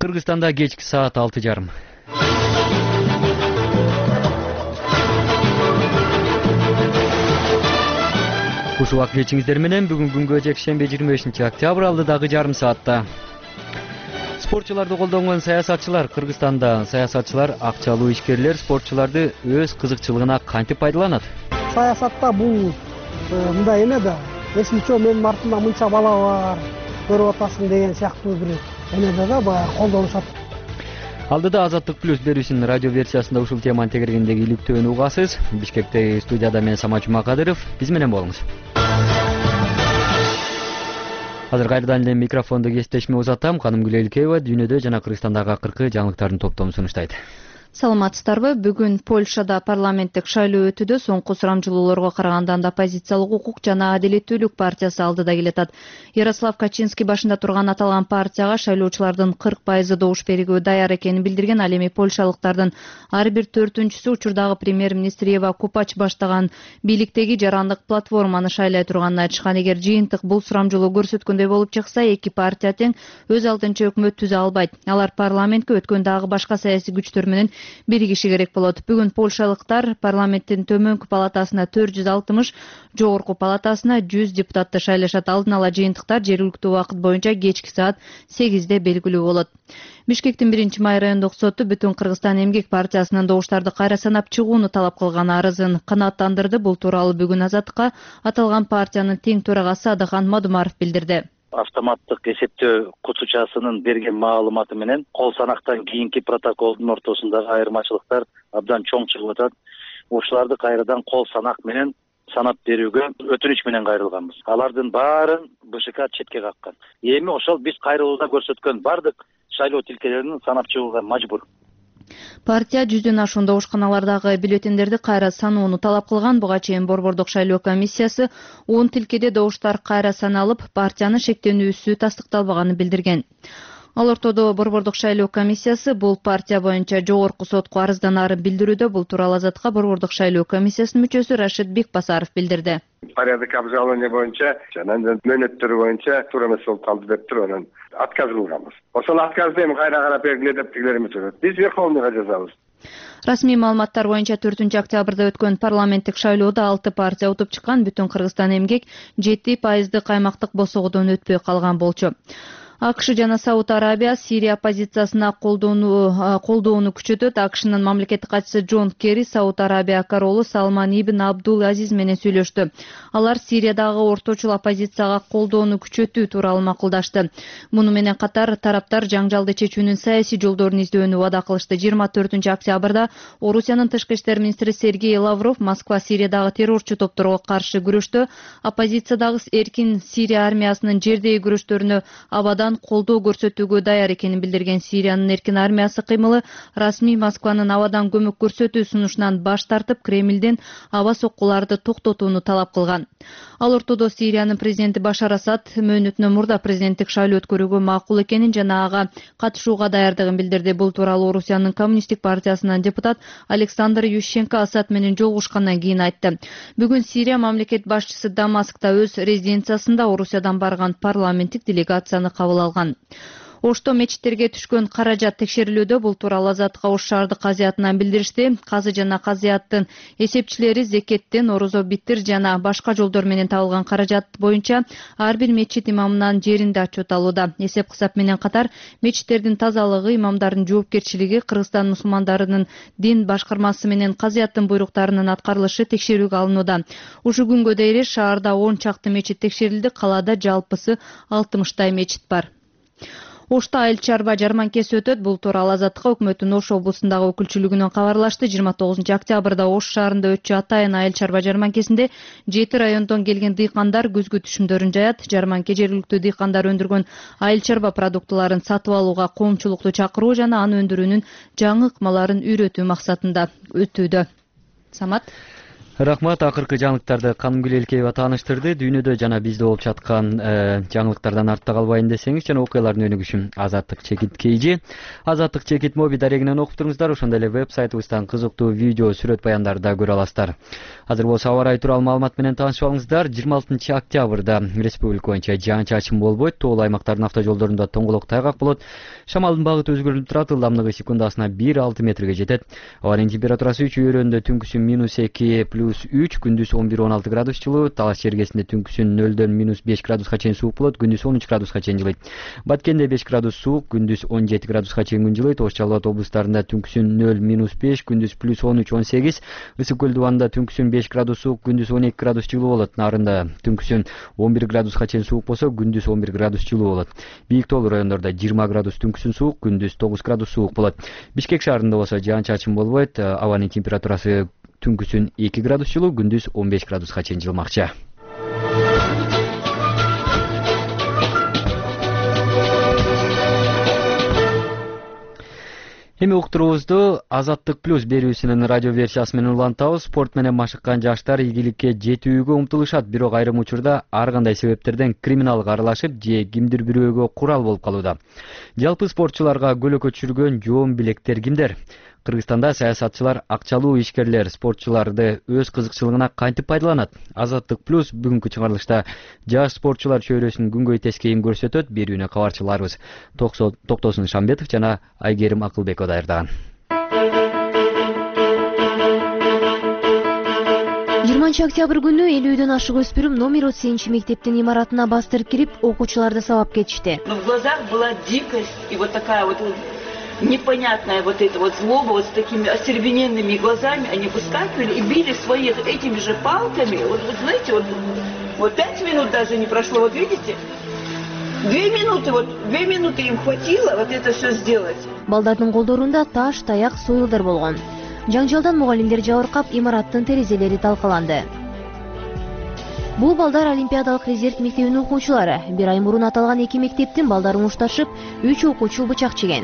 Кыргызстанда кечки саат 6:30. Ушул убак кечиңиздер менен бүгүн күнгө жекшемби 25-октябрь алды дагы жарым саатта. Спортчуларды колдонгон саясатчылар Кыргызстанда. Саясатчылар, акчалуу ишкерлер спортчуларды өз кызыкчылыгына кантип пайдаланат? Саясатта бул мындай эме да, эсмичөө менин артымда мынча бала бар, көрүп атасың деген сыяктуу бир эмеде да баягы колдонушат. Алдыда Азаттык плюс берүүсүнүн радио версиясында ушул теманын тегерегиндеги иликтөөнү угасыз. Бишкектеги студияда мен Самат Жумакадыров. Биз менен болуңуз. Азыр кайрадан эле микрофонду кесиптешиме узатам. Ханым Гүлелкеева дүйнөдө жана Кыргызстандагы акыркы жаңылыктардын топтомун сунуштайт. Саламатсыздарбы? Бүгүн Польшада парламенттик шайлоо өтүүдө. Соңку сурамжылоолорго караганда анда оппозициялык укук жана адилеттүүлүк партиясы алдыда келатат. Ярослав Качинский башында турган аталган партияга шайлоочулардын 40% добуш берүүгө даяр экенин билдирген. Ал эми польшалыктардын ар бир 4-үчүсү учурдагы премьер-министр Ева Купач баштаган бийликтеги жарандык платформаны шайлай турганын айтышкан. Эгер жыйынтык бул сурамжылоо көрсөткөндөй болуп чыкса, эки партия тең өз алдынча өкмөт түзө албайт. Алар парламентке өткөн дагы башка саясий күчтөр менен биригиши керек болот. Бүгүн польшалыктар парламенттин төмөнкү палатасына 460, жогорку палатасына 100 депутатты шайлашат. Алдын ала жыйынтыктар жергиликтүү убакыт боюнча кечки саат 8-де белгилүү болот. Бишкектин 1-май райондук соту Бүтүн Кыргызстан эмгек партиясынын добуштарды кайра санап чыгууну талап кылган арызын канааттандырды. Бул тууралуу бүгүн Азаттыкка аталган партиянын тең төрагасы Адыхан Мадумаров билдирди. Автоматтык эсептөө кутучасынын берген маалыматы менен кол санактан кийинки протоколдун ортосундагы айырмачылыктар абдан чоң чыгып атат. Ушуларды кайрадан кол санак менен санап берүүгө өтүнүч менен кайрылганбыз. Алардын баарын БШК четке каккан. Эми ошол биз кайрылууда көрсөткөн бардык шайлоо тилкелерин санап чыгууга мажбур. Партия 100дөн ашуун добушканалардагы бюллетендерди кайра саноону талап кылган. Буга чейин Борбордук шайлоо комиссиясы 10 тилкеде добуштар кайра саналып, партиянын шектенүүсү тастыкталбаганын билдирген. Ал ортодо Борбордук шайлоо комиссиясы бул партия боюнча жогорку сотко арызданарын билдирүүдө. Бул тууралуу Азатка Борбордук шайлоо комиссиясынын мүчөсү Рашид Бекбасаров билдирди. Порядок обжалования боюнча жана мөөнөттөрү боюнча туура эмес болуп калды деп туруп анан отказ кылганбыз. Ошол отказды эми кайра карап бергиле деп тигилерimiz сурат. Биз Верховныйга жазабыз. Расмий маалыматтар боюнча 4-октябрда өткөн парламенттик шайлоодо 6 партия утуп чыккан. Бүтүн Кыргызстан эмгек 7% аймактык босогодон өтпөй калган болчу. АКШ жана Сауд Арабия Сирия оппозициясына колдоону күчөтөт. АКШнын мамлекеттик катчысы Джон Керри Сауд Арабия королу Салман ибн Абдул Азиз менен сүйлөштү. Алар Сириядагы орточул оппозицияга колдоону күчөтүү тууралуу макулдашты. Муну менен катар тараптар жаңжалды чечүүнүн саясий жолдорун издөөнү убада кылышты. 24-октябрда Орусиянын тышкы иштер министри Сергей Лавров Москва Сириядагы террорчу топторго каршы күрөштө оппозициядагы эркин Сирия армиясынын жердеги күрөштөрүнө абадан колдоо көрсөтүүгө даяр экенин билдирген. Сириянын эркин армиясы кыймылы расмий Москванын абадан көмөк көрсөтүү сунушунан баш тартып, Кремлден аба соккуларды токтотууну талап кылган. Ал ортодо Сириянын президенти Башар Асад мөөнөтүнөн мурда президенттик шайлоо өткөрүүгө макул экенин жана ага катышууга даярдыгын билдирди. Бул тууралуу Орусиянын коммунисттик партиясынын депутат Александр Ющенко Асад менен жолугушкандан кийин айтты. Бүгүн Сирия мамлекет башчысы Дамаскта өз резиденциясында Орусиядан барган парламенттик делегацияны кабыл алган. Ошто мечиттерге түшкөн каражат текшерилүүдө. Бул тууралуу Азаттыкка Ош шаардык казыятынан билдиришти. Казы жана казыяттын эсепчилери зекеттен, орозо биттир жана башка жолдор менен табылган каражат боюнча ар бир мечит имамынан жеринде отчет алууда. Эсеп кысап менен катар мечиттердин тазалыгы, имамдардын жоопкерчилиги, Кыргызстан мусулмандарынын дин башкармасы менен казыяттын буйруктарынын аткарылышы текшерүүгө алынууда. Ушул күнгө дейин шаарда 10 чакты мечит текшерилди. Калаада жалпысы 60 мечит бар. Ошто айыл чарба жарманкеси өтөт. Бул тууралуу Азаттыкка өкмөттүн Ош облусундагы өкүлчүлүгүнөн кабарлашты. 29-октябрда Ош шаарында өтчү атайын айыл чарба жарманкесинде 7 райондон келген дыйкандар күзгү түшүмдөрүн жаят. Жарманке жергиликтүү дыйкандар өндүргөн айыл чарба продуктыларын сатып алууга коомчулукту чакыруу жана аны өндүрүүнүн жаңы ыкмаларын үйрөтүү максатында өтүүдө. Самат. Рахмат, акыркы жаңылыктарды Канымгүл Элкеева тааныштырды. Дүйнөдө жана бизде болуп жаткан жаңылыктардан артта калбайын десеңиз жана окуялардын өнүгүшүн Азаттык Чекит KG, Азаттык Чекит моби дарегинен окуп туруңуздар. Ошондой эле веб-сайтыбыздан кызыктуу видео, сүрөт баяндарды да көрө аласыздар. Азыр болсо аба ырайы тууралуу маалымат менен таанышып алыңыздар. 26 октябрда республика боюнча жаан-чачын болбойт. Тоолуу аймактардын автожолдорунда тоңголок тайгак болот. Шамалдын багыты өзгөрүлүп турат. Ылдамдыгы секундасына 1-6 метрге жетет. Абанын температурасы үй өрөөндө түнкүсүн -2 +3, күндүз 11-16 градус жылуу, Талаш чергесинде түнкүсүн 0-дөн -5 градуска чейин суук болот, күндүз 13 градуска чейин жылыйт. Баткенде 5 градус суук, күндүз 17 градуска чейин күн жылыйт. Ош Жалал Абад облустарында түнкүсүн 0-5, күндүз +13-18, Ысык көл дубанында түнкүсүн 5 градус суук, күндүз 12 градус жылуу болот. Нарында түнкүсүн 11 градуска чейин суук болсо, күндүз 11 градус жылуу болот. Бийик тоолуу райондордо 20 градус түнкүсүн суук, күндүз 9 градус суук болот. Бишкек шаарында болсо жаан-чачын болбойт. Абанын температурасы түнкүсүн 2 градус жылуу, күндүз 15 градуска чейин жылмакчы. Эми уктуруубузду Азаттык плюс берүүсүнүн радио версиясы менен улантабыз. Спорт менен машыккан жаштар ийгиликке жетүүгө умтулушат, бирок айрым учурда ар кандай себептерден криминалга аралашып же кимдир бирөөгө курал болуп калууда. Жалпы спортчуларга көлөкө түшүргөн жоом билектер кимдер? Кыргызстанда саясатчылар, акчалуу ишкерлер спортчуларды өз кызыкчылыгына кантип пайдаланат? Азаттык плюс бүгүнкү чыгарылышта жаш спортчулар чөйрөсүнүн күнгөй тескейин көрсөтөт. Берүүнү кабарчыларыбыз Токтосун Шамбетов жана Айгерим Акылбекова даярдаган. 20 октябрь күнү 50дөн ашык өспүрүм номер 38 мектептин имаратына бастырып кирип, окуучуларды сабап кетишти. В глазах была дикость и вот такая вот непонятная вот эта вот злоба, вот с такими остервененными глазами они выскакивали и били своих этими же палками. Вот знаете, вот 5 минут даже не прошло, вот видите? 2 минуты им хватило вот это все сделать. Балдардын колдорунда таш, таяк, сойылдар болгон. Жаңжалдан мугалимдер жабыркап, имараттын терезелери талкаланды. Бул балдар Олимпиадалык резерв мектебинин окуучулары. Бир ай мурун аталган эки мектептин балдары мушташып, 3 окуучу бычак жеген.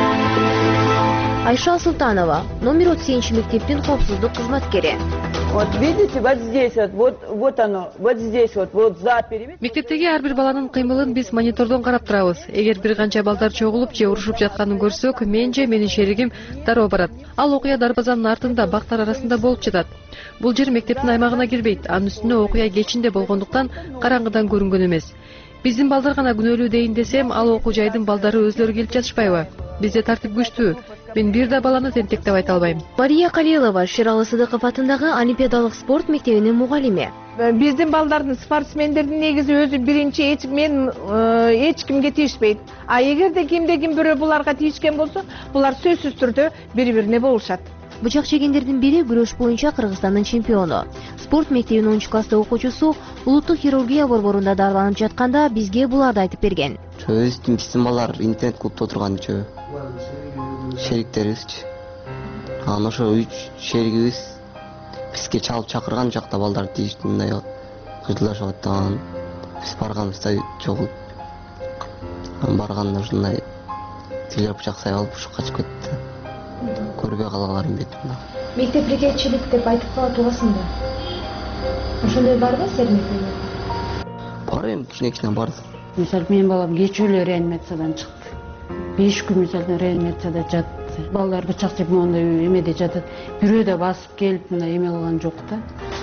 Айша Султанова, номер 37 мектептин коопсуздук кызматкери. Вот видите, вот здесь вот оно, вот здесь вот за периметр. Мектептеги ар бир баланын кыймылын биз монитордон карап турабыз. Эгер бир канча балдар чогулуп же урушуп жатканын көрсөк, мен же менин шеригим дароо барат. Ал окуя дарбазанын артында бактар арасында болуп жатат. Бул жер мектептин аймагына кирбейт. Анын үстүнө окуя кечинде болгондуктан караңгыдан көрүнгөн эмес. Биздин балдар гана күнөөлүү дейин десем, ал окуу жайдын балдары өзлөрү келип жатышпайбы? Бизде тартип күчтүү. Мен бир да баланы тентек деп айта албайм. Мария Калилова Шералы Сыдыков атындагы Олимпиадалык спорт мектебинин мугалими. Биздин балдардын спортсмендердин негизи өзү биринчи эч кимге тийишпейт. А эгерде кимде-ким бирөө буларга тийишкен болсо, булар сөзсүз түрдө бири-бирине болушат. Бычак жегендердин бири күрөш боюнча Кыргызстандын чемпиону. Спорт мектебинин 10 класста окуучусу улуттук хирургия борборунда дарыланып жатканда бизге буларды айтып берген. Биздин балдар интернет клубда отурган чөө. Шериктерибизчи. Анан ошо 3 шеригибиз бизге чалып чакырган жакта балдар тийишти, мындай кыжылдашып аттан. Биз барганыбызда чогулуп. Барганда ушундай тилер бычак сайып ушу качып кетти. Көрбөй калгаларым бетимде. Мектеп бригадчилик деп айтып кала турасың да. Ошондой барбы силердин мектепте? Бар эми кичине бар. Мисалы менин балам кечүүлө реанимациядан чыкты. 5 күн мисалы реанимацияда жатты. Балдар бычак жеп мондай эмеде жатат. Бирөө да басып келип мындай эме кылган жок да.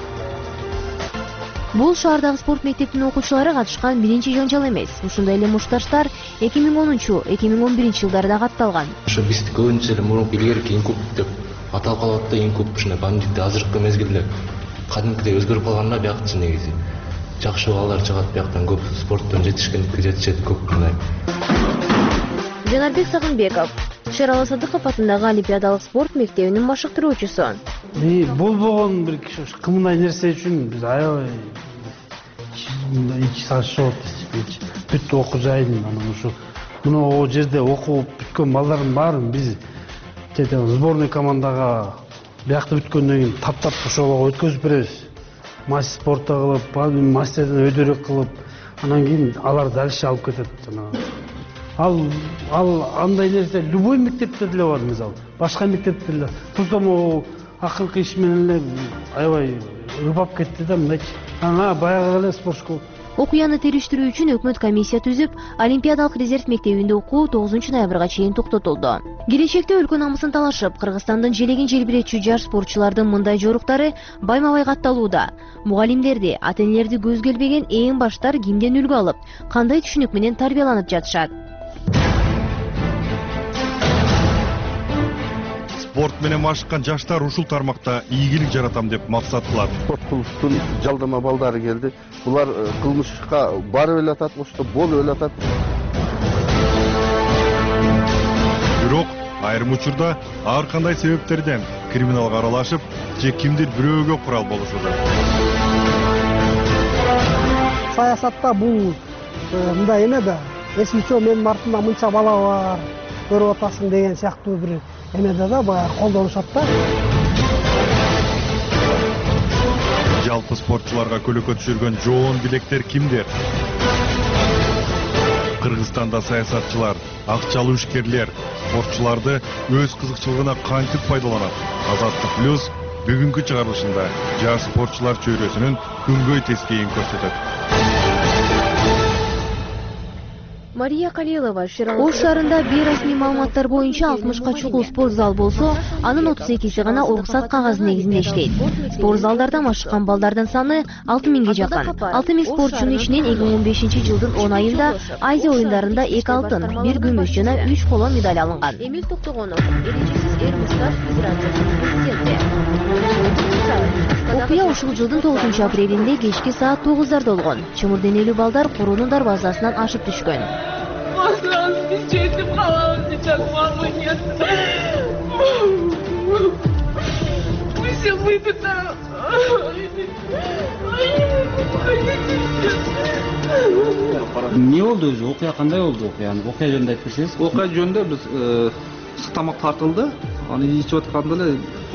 Бул шаардагы спорт мектептин окуучулары катышкан биринчи жаңжал эмес. Ушундай эле мушташтар 2010-2011 жылдарда катталган. Ошо биз көбүнчө эле мурунку илгерки инкуб деп аталып калат да, инкуб ушундай бандитте азыркы мезгилде кадимкидей өзгөрүп калганда биякчы негизи. Жакшы балдар чыгат бияктан, көп спорттон жетишкендикке жетишет көп мындай. Жанарбек Сагынбеков Шералы Сыдыков атындагы Олимпиадалык спорт мектебинин машыктыруучусу. Бул болгон бир кымдай нерсе үчүн биз аябай 2 саат жок бүт окуу жайын анан ушу мына жерде окуп бүткөн балдардын баарын биз сборный командага биякта бүткөндөн кийин таптап ошого өткөзүп беребиз. Мастер спорта кылып, мастерден өйдөрөк кылып, анан кийин алар дальше алып кетет. Ал андай нерсе любой мектепте деле бар, мисалы. Башка мектепте деле. Просто акылкы иш менен эле аябай ыбап кетти да мындайчы. Анан баягы эле спортшкол. Окуяны териштирүү үчүн өкмөт комиссия түзүп, Олимпиадалык резерв мектебинде окуу 9 ноябрга чейин токтотулду. Келечекте өлкө намысын талашып, Кыргызстандын желегин желбиретчү жаш спортчулардын мындай жоруктары байма-бай катталууда. Мугалимдерди, ата-энелерди көзгө илбеген эң баштар кимден үлгү алып, кандай түшүнүк менен тарбияланып жатышат? Спорт менен машыккан жаштар ушул тармакта ийгилик жаратам деп максат кылат. Спорт клубтун жалдама балдары келди. Булар кылмышка барып эле атат, ошто болуп эле атат. Бирок айрым учурда ар кандай себептерден криминалга аралашып, же кимдир бирөөгө курал болушууда. Саясатта бул мындай эме да, эсмичөө менин артымда мынча бала бар, көрүп атасың деген сыяктуу бир эмеде да баягы колдонушат да. Жалпы спортчуларга көлөкө түшүргөн жоон билектер кимдер? Кыргызстанда саясатчылар, акчалуу ишкерлер спортчуларды өз кызыкчылыгына кантип пайдаланат? Азаттык плюс бүгүнкү чыгарылышында жаш спортчулар чөйрөсүнүн күнгөй тескейин көрсөтөт. Мария Калилова Ош шаарында бейрасмий маалыматтар боюнча 60ка чукул спорт зал болсо, анын 32си гана уруксат кагазы негизинде иштейт. Спорт залдарда машыккан балдардын саны 6000ге жакын. 6000 спортчунун ичинен 2015-жылдын 10 айында Азия оюндарында 2 алтын, 1 күмүш жана 3 коло медаль алынган. Эмил Токтогонов, Эрежесиз Эрмистар федерациясынын президенти. Окуя ушул жылдын 9 апрелинде кечки саат 9-дарда болгон. Чымыр денелүү балдар короонун дарбазасынан ашып түшкөн. Эмне болду өзү? Окуя кандай болду? Окуя жөнүндө айтып берсеңиз. Окуя жөнүндө биз ысык тамак тартылды. Аны ичип атканда эле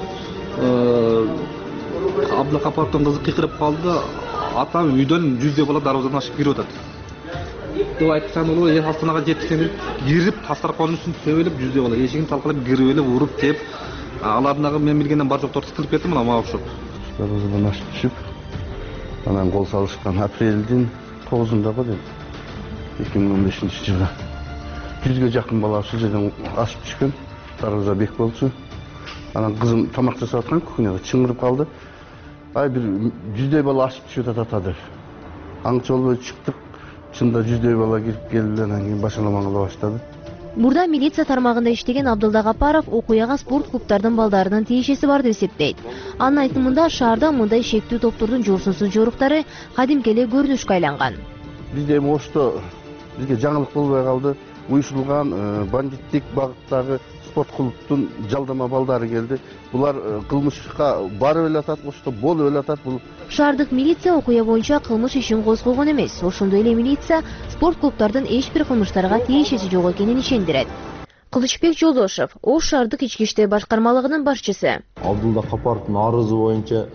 Абдыкапаровдун кызы кыйкырып калды. Атам үйдөн 100 бала дарбазадан ашып кирип атат. Деп айтсам болот, Астанага жетсем кирип тастарканын үстүн тебелеп 100 бала эшигин талкалап кирип эле уруп теп, алардагы мен билгенден бар жоктор тытылып кетти, мына мага окшоп. Дарбазадан ашып түшүп, анан кол салышкан апрелдин 9-ында го деп 2015-жылы 100ге жакын бала ушул жерден ашып түшкөн. Дарбаза бек болчу. Анан кызым тамак жасап аткан кухняда чыңгырып калды. Ай бир 100 бала ашып түшүп атат. Аңчы болбой чыктык. Чында 100 бала кирип келди, анан кийин башаламан кыла баштады. Мурда милиция тармагында иштеген Абдылда Гапаров окуяга спорт клубтардын балдарынын тиешеси бар деп эсептейт. Анын айтымында шаарда мындай шектүү топтордун жорсунсуз жоруктары кадимки эле көрүнүшкө айланган. Бизде эми Ошто бизге жаңылык болбой калды. Уюшулган бандиттик багыттагы спорт клубтун жалдама балдары келди. Булар кылмышка барып эле атат, ошто болуп эле атат. Бул шаардык милиция окуя боюнча кылмыш ишин козгогон эмес. Ошондой эле милиция спорт клубтардын эч бир кылмыштарга тиешеси жок экенин ишендирет. Кылычбек Жолдошев, Ош шаардык ички иштер башкармалыгынын башчысы. Абдулда Капаровдун арызы боюнча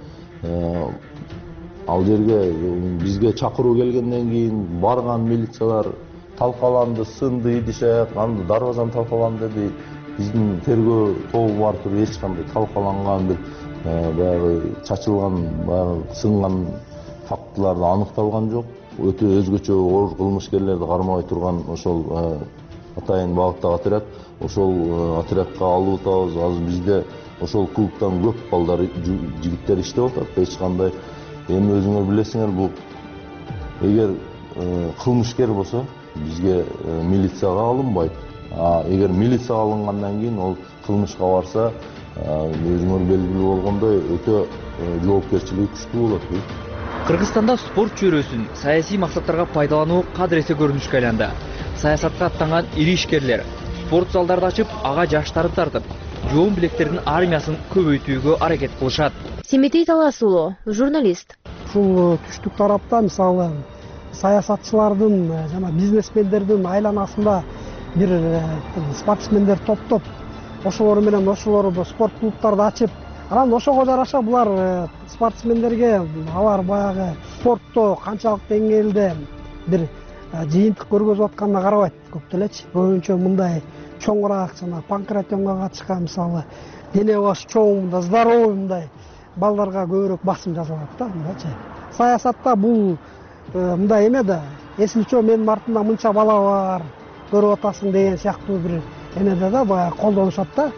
ал жерге бизге чакыруу келгенден кийин барган милициялар талкаланды, сынды, идише, анды дарбазаны талкаланды деди. Биздин тергөө тобу бар туруп эч кандай талкаланган бир баягы чачылган, баягы сынган фактыларды аныкталган жок. Өтө өзгөчө оор кылмышкерлерди кармабай турган ошол атайын багыттагы отряд, ошол отрядка алып атабыз. Азыр бизде ошол клубтан көп балдар, жигиттер иштеп атат. Эч кандай эми өзүңөр билесиңер, бул эгер кылмышкер болсо бизге милицияга алынбайт. Эгер милицияга алынгандан кийин ол кылмышка барса, өзүңөр белгилүү болгондой өтө жоопкерчилиги күчтүү болот. Кыргызстанда спорт чөйрөсүн саясий максаттарга пайдалануу кадыресе көрүнүшкө айланды. Саясатка аттанган ири ишкерлер спорт залдарды ачып, ага жаштарды тартып, жоон билектердин армиясын көбөйтүүгө аракет кылышат. Семетей Талас уулу, журналист. Ушул түштүк тарапта мисалы саясатчылардын жана бизнесмендердин айланасында бир спортсмендер топтоп, ошолор менен ошолор спорт клубтарды ачып, анан ошого жараша булар спортсмендерге алар баягы спортто канчалык деңгээлде бир жыйынтык көргөзүп атканына карабайт көп делечи. Көбүнчө мындай чоңураак жана панкратионго катышкан мисалы дене башы чоң, мындай здоровый мындай балдарга көбүрөөк басым жасалат да мындайчы. Саясатта бул мындай эме да, эсилчөө менин артымда мынча бала бар, көрүп атасың деген сыяктуу бир эмеде да баягы колдонушат да.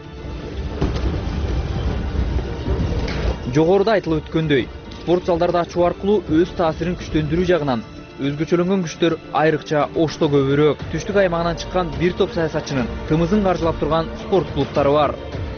Жогоруда айтылып өткөндөй, спорт залдарды ачуу аркылуу өз таасирин күчтөндүрүү жагынан өзгөчөлөнгөн күчтөр айрыкча Ошто көбүрөөк. Түштүк аймагынан чыккан бир топ саясатчынын тымызын каржылап турган спорт клубтары бар.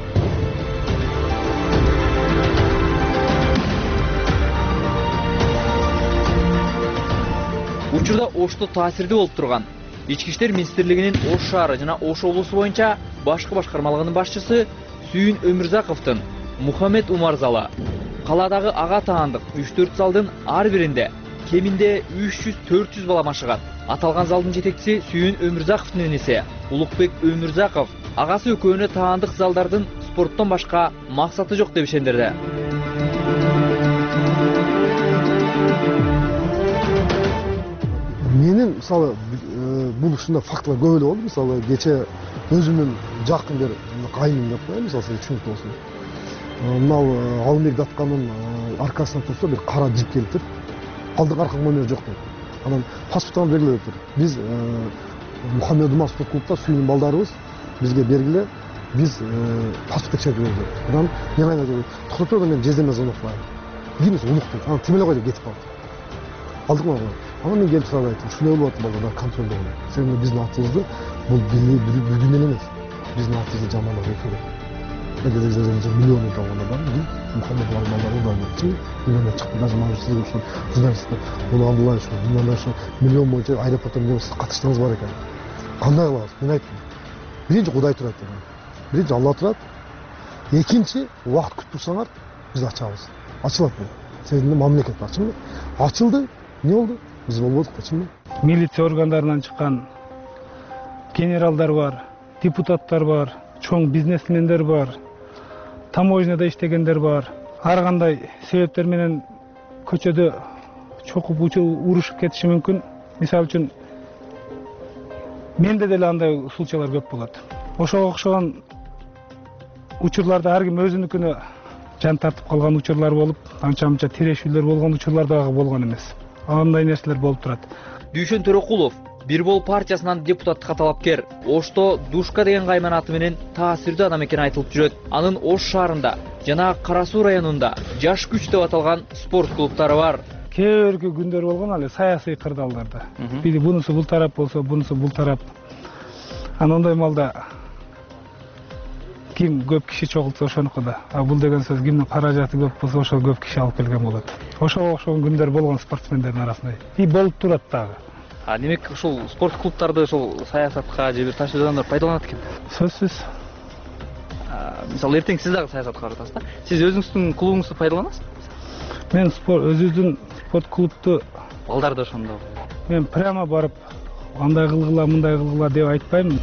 Учурда Ошто таасирдүү болуп турган Ички иштер министрлигинин Ош шаары жана Ош облусу боюнча башкы башкармалыгынын башчысы Сүйүн Өмүрзаковдун Мухаммед Умар залы. Каладагы ага таандык 3-4 залдын ар биринде кеминде 300-400 бала машыгат. Аталган залдын жетекчиси Сүйүн Өмүрзаковдун энеси Улукбек Өмүрзаков агасы экөөнө таандык залдардын спорттон башка максаты жок деп ишендирди. Менин мисалы бул ушундай фактылар көп эле болду. Мисалы кече өзүмдүн жакын бир кайным деп коеюн, мисалы сиз түшүнүктүү болсун. Мынау Алымбек Датканын аркасына турса бир кара жип келиптир. Алдык аркы номер жок дейт. Анан паспортун бергиле дептир. Биз Мухаммед Умар спорт клубта Сүйүнүн балдарыбыз бизге бергиле, биз паспорт текшерип бердик. Анан мен айнада токтоп туруп мен жездеме звонок кылайын. Кимис улуктук. Анан тимеле кой деп кетип калды. Алдык ма? Анан мен келип сурап айттым, ушундай болуп атты балдар контролдо. Сен биздин атыбызды бул бүгүн эле эмес. Биздин атыбызды жамандап өтүрүп. Миллионы талганда бар. Мухаммед Умар балдары бар. Миллиондон чыкты, даже мажусиз ушул журналисттер муну андылай ушу, мындан ушу миллион боюнча аэропорттон сиз катыштыгыңыз бар экен. Кандай кылабыз? Мен айттым. Биринчи Кудай турат дедим. Биринчи Алла турат. Экинчи убакыт күтүп турсаңар, биз ачабыз. Ачылат бул. Сиздин мамлекет бар, чынбы? Ачылды. Не болду? Биз болбодук да, чынбы? Милиция органдарынан чыккан генералдар бар, депутаттар бар, чоң бизнесмендер бар, таможняда иштегендер бар. Ар кандай себептер менен көчөдө чокуп урушуп кетиши мүмкүн. Мисалы үчүн менде деле андай случайлар көп болот. Ошого окшогон учурларда ар ким өзүнүкүнө жан тартып калган учурлар болуп, анча-мынча тирешүүлөр болгон учурлар дагы болгон эмес. Андай нерселер болуп турат. Дүйшөн Төрөкулов Бир бол партиясынан депутаттыкка талапкер. Ошто Душка деген кайман аты менен таасирдүү адам экени айтылып жүрөт. Анын Ош шаарында жана Кара Суу районунда Жаш күч деп аталган спорт клубтары бар. Кээ бирки күндөр болгон ал саясий кырдаалдарда. Бири бунусу бул тарап болсо, бунусу бул тарап. Анандай малда ким көп киши чогултса ошонуку да. А бул деген сөз кимдин каражаты көп болсо ошол көп киши алып келген болот. Ошого окшогон күндөр болгон спортсмендердин арасында. И болуп турат дагы. Демек ушул спорт клубтарды ушул саясатка же бир ташуудандар пайдаланат экен. Сөзсүз. Мисалы эртең сиз дагы саясатка баратасыз да? Сиз өзүңүздүн клубуңузду пайдаланасызбы? Мен өзүбүздүн спорт клубту балдар да ошондо. Мен прямо барып андай кылгыла, мындай кылгыла деп айтпайм.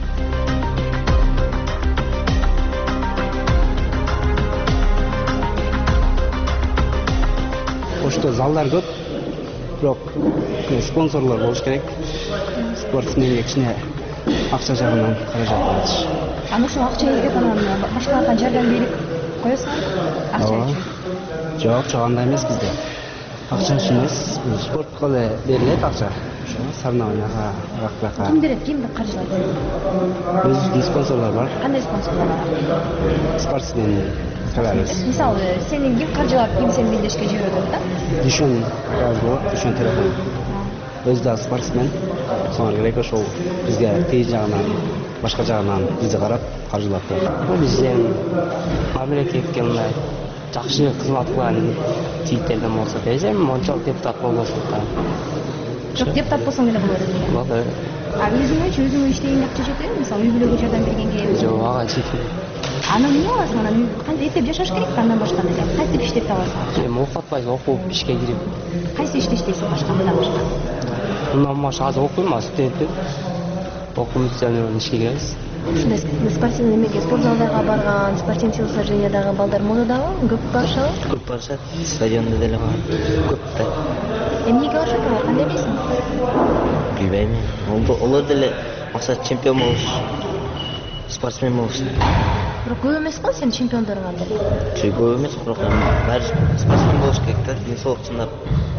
Ошто залдар көп. Бирок спонсорлор болуш керек. Спортсменге кичине акча жагынан каражат алыш. Аны ушул акча келип анан башкаларга жардам берип коесуңар? Акча үчүн? Жок, андай эмес бизде. Акча үчүн эмес, спортко эле берилет акча. Соревнованияга, ракбакка. Ким берет, ким каржылайт? Өзүбүздүн спонсорлор бар. Кандай спонсорлор бар? Спортсмен калабыз. Мисалы, сени ким каржылап, ким сени мелдешке жиберет да? Дүйшөн болот, Дүйшөн телефон. Өзү да спортсмен. Соңга керек ошол бизге тээ жагынан, башка жагынан бизди карап каржылап турат. Бул бизден мамлекетке мындай жакшы кызмат кылган тигиттерден болсо десем, мончалык депутат болбосун да. Жок, депутат болсоң эле болот. Болот. Өзүңө иштегенге акча жетеби? Мисалы, үй бүлөгө жардам бергенге. Жок, ага жетпейт. Анан эмне кыласың? Анан кантип эптеп жашаш керек, андан башка деле. Кантип иштеп табасың? Эми окуп атпайсың, окуп ишке кирип. Кайсы ишти иштейсиң башка, мындан башка? Мындан башка азыр окуйм, студентпин. окуу бүтсө анан ишке киребиз. Ушундай спортивный эмеге спорт залдарга барган, спортивный телосложениядагы балдар модадабы? Көп барышабы? Көп барышат, стадиондо деле бар. Көп да. Эмнеге барышат алар? Кандай билесиң? Билбейм. Олар деле максат чемпион болуш, спортсмен болуш. Бирок көп эмес го сенин чемпиондоруң анда? Көп эмес, бирок баары спортсмен болуш керек да, денсаулык чындап.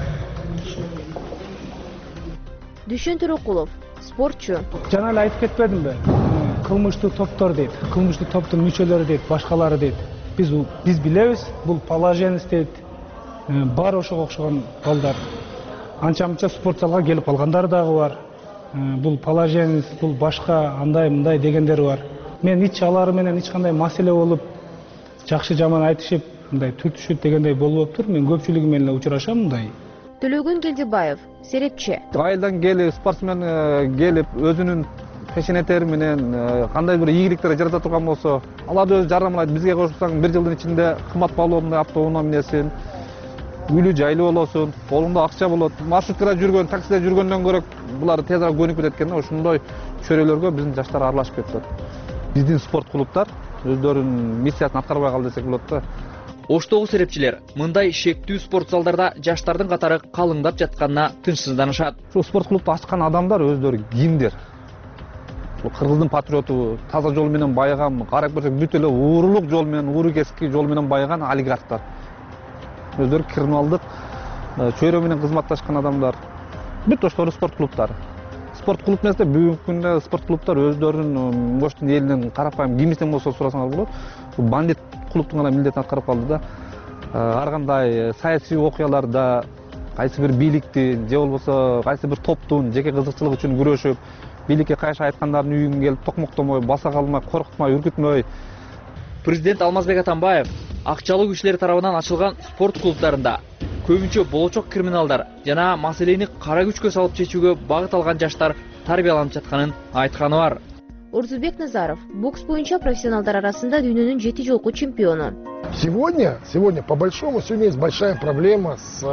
Дүшөн Төрөкулов, спортчу. Жана эле айтып кетпедимби? Кылмыштуу топтор дейт, кылмыштуу топтун мүчөлөрү дейт, башкалары дейт. Биз билебиз, бул положенец дейт. Бар ошого окшогон балдар. Анча-мынча спорт залга келип калгандары дагы бар. Бул положенец, бул башка андай мындай дегендери бар. Мен алары менен эч кандай маселе болуп, жакшы жаман айтышып, мындай түртүшүп дегендей болуптур. Мен көпчүлүгү менен эле учурашам мындай. Төлөгөн Келдибаев, серепчи. Айылдан келип, спортсмен келип, өзүнүн пешенетери менен кандай бир ийгиликтер жарата турган болсо, аларды өзү жарнамалайт. Бизге кошулсаң, бир жылдын ичинде кымбат баллонный автоунаа минесин, үйлүү жайлуу болосун, колуңда акча болот. Маршруткада жүргөн, таксиде жүргөндөн көрө булар тезирээк көнүп кетет экен. Ошондой чөйрөлөргө биздин жаштар аралашып кетет. Биздин спорт клубтар өздөрүнүн миссиясын аткарбай калды десек болот да. Оштогу серепчилер мындай шектүү спорт залдарда жаштардын катары калыңдап жатканына тынчсызданышат. Ушул спорт клубду ачкан адамдар өздөрү кимдир? Кыргыздын патриоту, таза жол менен байыган, карап көрсөк бүт эле уурулук жол менен, ууру кески жол менен байыган олигархтар. Өздөрү криминалдык чөйрө менен кызматташкан адамдар. Бүт ошолор спорт клубтары. Спорт клуб эмес да, бүгүнкү күндө спорт клубтар өздөрүнүн Оштун элинин карапайым кимисинен болсо сурасаңар болот. Бул бандит клубтун гана милдетин аткарып калды да. Ар кандай саясий окуяларда кайсы бир бийликти же болбосо кайсы бир топтун жеке кызыкчылык үчүн күрөшүп, бийликке кайшы айткандардын үйүнгө келип токмоктомой, баса калмай, коркутмай, үркүтмөй. Президент Алмазбек Атамбаев акчалуу кишилер тарабынан ачылган спорт клубтарында көбүнчө болочок криминалдар жана маселени кара күчкө салып чечүүгө багыт алган жаштар тарбияланып жатканын айтканы бар. Орзубек Назаров, бокс боюнча профессионалдар арасында дүйнөнүн 7 жолку чемпиону. Сегодня, по большому, сегодня есть большая проблема с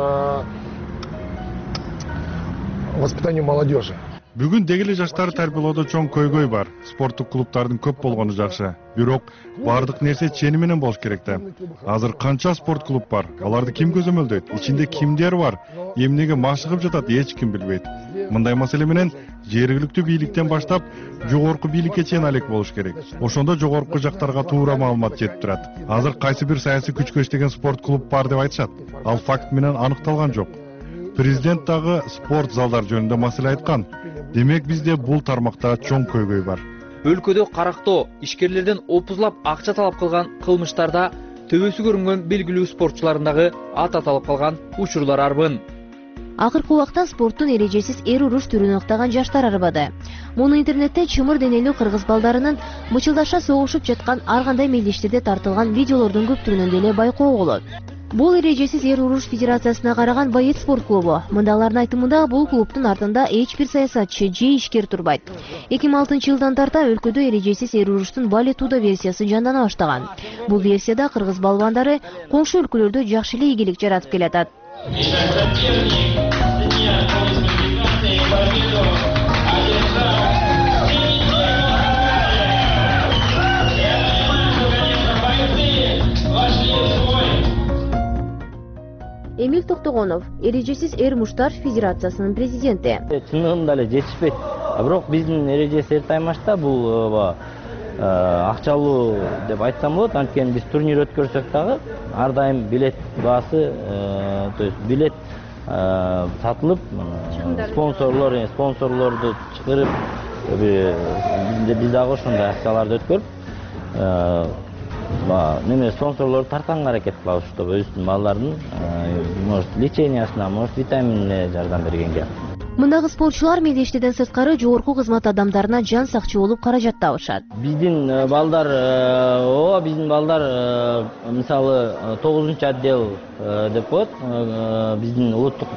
воспитанием молодежи. Бүгүн дегеле жаштарды тарбиялоодо чоң көйгөй бар. Спорттук клубтардын көп болгону жакшы. Бирок бардык нерсе чени менен болуш керек да. Азыр канча спорт клуб бар? Аларды ким көзөмөлдөйт? Ичинде кимдер бар? Эмнеге машыгып жатат, эч ким билбейт. Мындай маселе менен жергиликтүү бийликтен баштап жогорку бийликке чейин алек болуш керек. Ошондо жогорку жактарга туура маалымат жетип турат. Азыр кайсы бир саясий күчкө иштеген спорт клуб бар деп айтышат. Ал факт менен аныкталган жок. Президент дагы спорт залдар жөнүндө маселе айткан. Демек бизде бул тармакта чоң көйгөй бар. Өлкөдө карактоо, ишкерлерден опузлап акча талап кылган кылмыштарда төбөсү көрүнгөн белгилүү спортчулардын дагы ат аталып калган учурлар арбын. Акыркы убакта спорттун эрежесиз эр уруш түрүн ыктаган жаштар арбады. Муну интернетте чымыр денелүү кыргыз балдарынын мычылдаша согушуп жаткан ар кандай мелдештерде тартылган видеолордун көптүгүнөн деле байкоого болот. Бул эрежесиз эр уруш федерациясына караган Боец спорт клубу. Мындагылардын айтымында бул клубтун артында эч бир саясатчы же ишкер турбайт. 2006-жылдан тарта өлкөдө эрежесиз эр уруштун балетуда версиясы жандана баштаган. Бул версияда кыргыз балбандары коңшу өлкөлөрдө жакшы эле ийгилик жаратып келатат. Эмил Токтогонов, эрежесиз эр муштар федерациясынын президенти. Чындыгында эле жетишпейт. Бирок биздин эрежесиз эр таймашта бул акчалуу деп айтсам болот. Анткени биз турнир өткөрсөк дагы ар дайым билет баасы, то есть билет сатылып, спонсорлорду чыгарып, биз дагы ошондой акцияларды өткөрүп, неме спонсорлорду тартканга аракет кылабыз, чтобы өзүбүздүн балдардын может лечениясына, может витаминине жардам бергенге. Мындагы спортчулар мелдештеден сырткары жогорку кызмат адамдарына жан сакчы болуп каражат табышат. Биздин балдар мисалы 9-отдел деп коет, биздин улуттук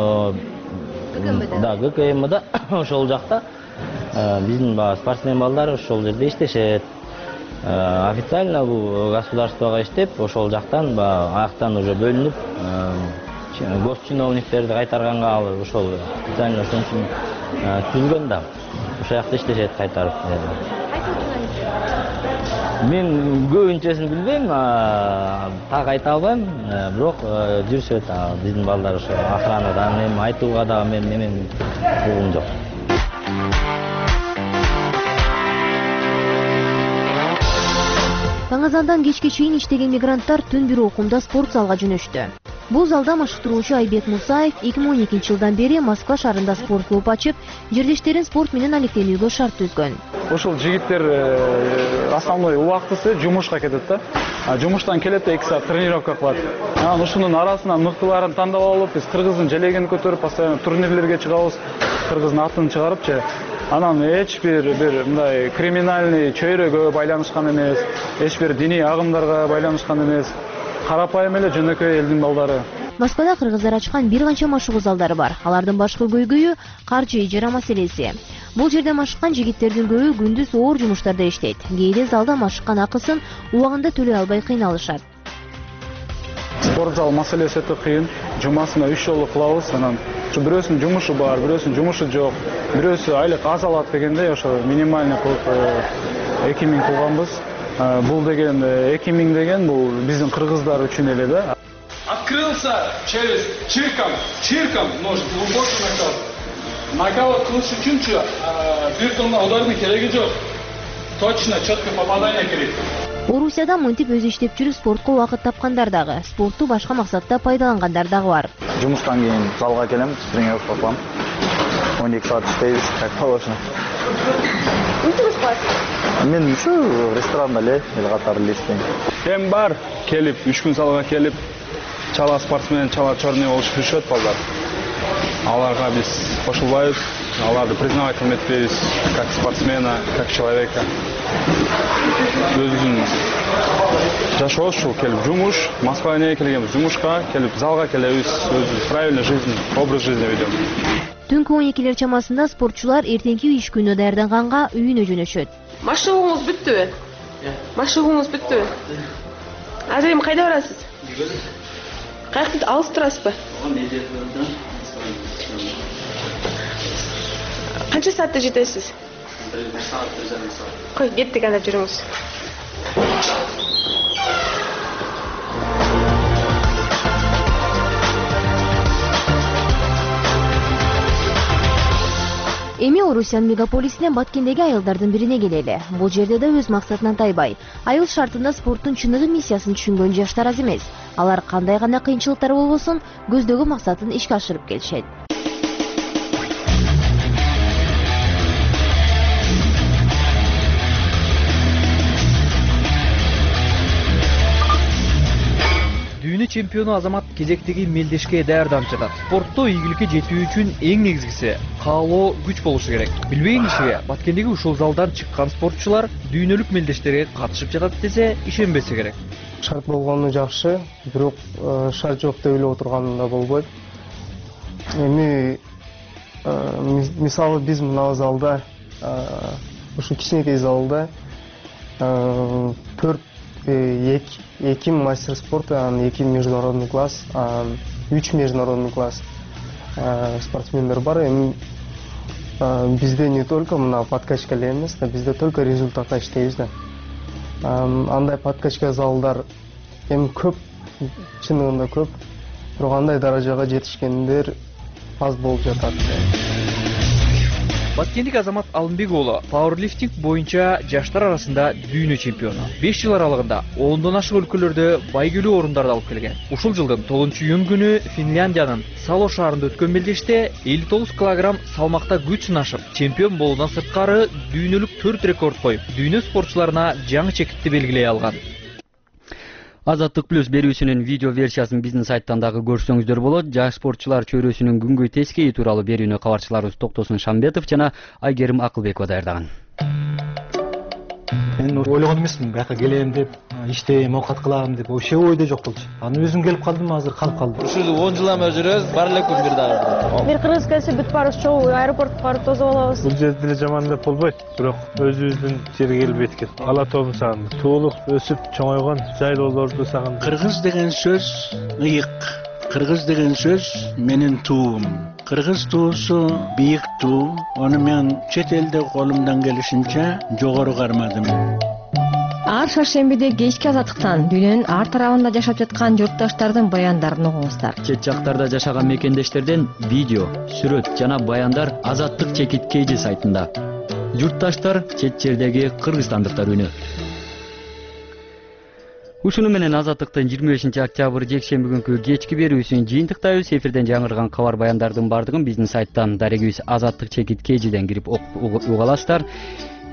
ГКМда ошол жакта биздин спортсмен балдар ошол жерде иштешет. Официально бул государствого иштеп, ошол жактан аяктан уже бөлүнүп госчиновниктерди кайтарганга алып ошол специально ошон үчүн түзгөн да. Ошол жакта иштешет кайтарып. Мен көбүнчөсүн билбейм, так айта албайм, бирок жүрүшөт биздин балдар ошо охранадан, эми айтууга да мен угум жок. Таң азандан кечке чейин иштеген мигранттар түн бир окумда спорт залга жөнөштү. Бул залда машыктыруучу Айбек Мусаев 2012 жылдан бери Москва шаарында спорт клуб ачып, жердештерин спорт менен алектенүүгө шарт түзгөн. Ушул жигиттер основной убактысы жумушка кетет да. Жумуштан келет да 2 саат тренировка кылат. Анан ушунун арасынан мыктыларын тандап алып, биз кыргыздын желегин көтөрүп, постоянно турнирлерге чыгабыз. Кыргыздын атын чыгарыпчы. Анан эч бир мындай криминальный чөйрөгө байланышкан эмес, эч бир диний агымдарга байланышкан эмес. Карапайым эле жөнөкөй элдин балдары. Москвада кыргыздар ачкан бир канча машыгуу залдары бар. Алардын башкы көйгөйү каржы ижара маселеси. Бул жерде машыккан жигиттердин көбү күндүз оор жумуштарда иштейт. Кээде залда машыккан акысын убагында төлөй албай кыйналышат. Спорт зал маселеси өтө кыйын. Жумасына 3 жолу кылабыз. Анан бирөөсүнүн жумушу бар, бирөөсүнүн жумушу жок. Бирөөсү айлык аз алат дегенде ошо минимальный кылып 2000 кылганбыз. Бул деген 2000 деген бул биздин кыргыздар үчүн эле да. Открылся через чирком нож глубокий нокаут. Нокаут кылыш үчүнчү бир тонна ударны кереги жок. Точно, четко попадание керек. Орусияда мынтип өзү иштеп жүрүп спортко убакыт тапкандар дагы, спортту башка максатта пайдалангандар дагы бар. Жумуштан кийин залга келем, тренировка кылам. 12 саат иштейбиз, как положено. Мен ушу ресторанда эле катары эле иштейм. Эми бар келип, 3 күн залга келип, чала спортсмен, чала черный болуп жүрүшөт балдар. Аларга биз кошулбайбыз, аларды признавать этпейбиз как спортсмена, как человека. Өзүнүн жашоо ушул келип жумуш, Москвага эмнеге келгенбиз? Жумушка келип залга келебиз, өзүбүз правильный жизнь, образ жизни ведем. Түнкү 12-лер чамасында спортчулар эртеңки иш күнү даярданганга үйүнө жөнөшөт. Машыгууңуз бүттүбү? Машыгууңуз бүттүбү? Азыр эми кайда барасыз? Каякта алыс турасызбы? Канча саатта жетесиз? 1 саат, 1,5 саат. Кой, кеттик анда жүрүңүз. Эми Орусиянын мегаполисинен Баткендеги айылдардын бирине келели. Бул жерде да өз максатынан тайбай. Айыл шартында спорттун чыныгы миссиясын түшүнгөн жаштар аз эмес. Алар кандай гана кыйынчылыктар болбосун, көздөгөн максатын ишке ашырып келишет. Дүйнө чемпиону Азамат кезектеги мелдешке даярданып жатат. Спортто ийгиликке жетүү үчүн эң негизгиси каалоо, күч болушу керек. Билбеген кишиге Баткендеги ушул залдан чыккан спортчулар дүйнөлүк мелдештерге катышып жатат десе ишенбесе керек. Шарт болгону жакшы, бирок шарт жок деп эле отурган да болбойт. Эми мисалы биз мына залда, ушу кичинекей залда 2 мастер спорта, 2 международный класс, 3 международный класс спортсмендер бар. Эми бизде не только мына подкачка эле эмес, бизде только результатка иштейбиз да. Андай подкачка залдар эми көп, чынында көп, бирок андай даражага жетишкендер аз болуп жатат. Баткендик Азамат Алымбек уулу пауэрлифтинг боюнча жаштар арасында дүйнө чемпиону. 5 жыл аралыгында 10дон ашык өлкөлөрдө байгелүү орундарды алып келген. Ушул жылдын 9-июнь күнү Финляндиянын Сало шаарында өткөн мелдеште 59 килограмм салмакта күч сынашып, чемпион болуудан сырткары дүйнөлүк 4 рекорд коюп, дүйнө спортчуларына жаңы чекитти белгилей алган. Азаттык плюс берүүсүнүн видео версиясын биздин сайттан дагы көрсөңүздөр болот. Жаш спортчулар чөйрөсүнүн күнгөй тескейи тууралуу берүүнү кабарчыларыбыз Токтосун Шамбетов жана Айгерим Акылбекова даярдаган. Мен ойлогон эмесмин, бияка келем деп, иштейм, оокат кылам деп, вообще ойдо жок болчу. Анан өзүм келип калдым, азыр калып калдым. Ушул 10 жылдан жүрөбүз, бар эле күн бир дагы. Бир кыргыз келсе бүт барыбыз чогуу аэропортко барып тосуп алабыз. Бул жерде деле жаман деп болбойт, бирок өзүбүздүн жерге келип эткет. Ала тообун сагындым. Туулуп, өсүп, чоңойгон жайлоолорду сагындым. Кыргыз деген сөз ыйык. Кыргыз деген сөз менин туум. Кыргыз туусу бийик туу. Аны мен чет элде колумдан келишинче жогору кармадым. Ар шаршембиде кечки азаттыктан дүйнөнүн ар тарабында жашап жаткан журтташтардын баяндарын угуңуздар. Чет жактарда жашаган мекендештерден видео, сүрөт жана баяндар Азаттык чекит KG сайтында. Журтташтар чет жердеги кыргызстандыктар үнү. Ушуну менен Азаттыктын 25-октябрь жекшемби күнкү кечки берүүсүн жыйынтыктайбыз. Эфирден жаңырган кабар баяндардын бардыгын биздин сайттан дарегибиз Азаттык чекит KGден кирип уга аласыздар.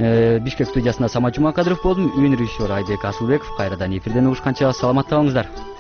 Бишкек студиясында Самат Жумакадыров болдум. Үйүн режиссер Айбек Асылбеков. Кайрадан эфирден угушканча саламатта болуңуздар.